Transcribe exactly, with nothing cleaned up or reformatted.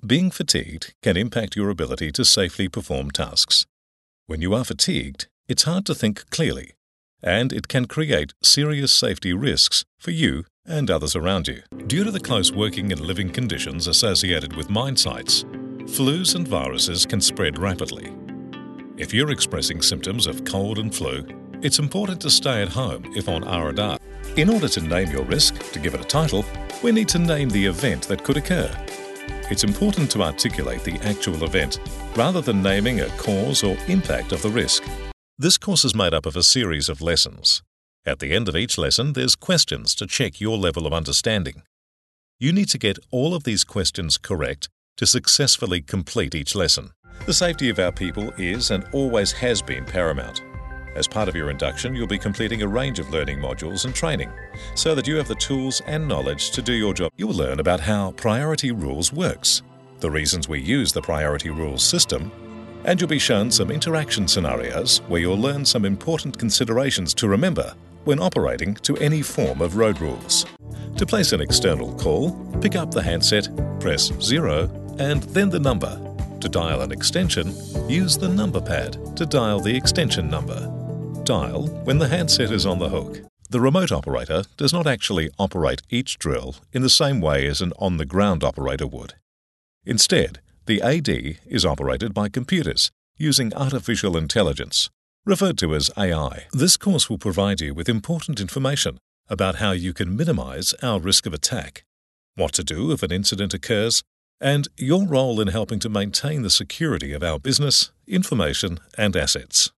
Being fatigued can impact your ability to safely perform tasks. When you are fatigued, it's hard to think clearly, and it can create serious safety risks for you and others around you. Due to the close working and living conditions associated with mine sites, flus and viruses can spread rapidly. If you're expressing symptoms of cold and flu, it's important to stay at home if on R and R. In order to name your risk, to give it a title, we need to name the event that could occur. It's important to articulate the actual event rather than naming a cause or impact of the risk. This course is made up of a series of lessons. At the end of each lesson, there's questions to check your level of understanding. You need to get all of these questions correct to successfully complete each lesson. The safety of our people is and always has been paramount. As part of your induction, you'll be completing a range of learning modules and training so that you have the tools and knowledge to do your job. You'll learn about how Priority Rules works, the reasons we use the Priority Rules system, and you'll be shown some interaction scenarios where you'll learn some important considerations to remember when operating to any form of road rules. To place an external call, pick up the handset, press zero, and then the number. To dial an extension, use the number pad to dial the extension number. Dial when the handset is on the hook. The remote operator does not actually operate each drill in the same way as an on-the-ground operator would. Instead, the A D is operated by computers using artificial intelligence, referred to as A I. This course will provide you with important information about how you can minimize our risk of attack, what to do if an incident occurs, and your role in helping to maintain the security of our business, information, and assets.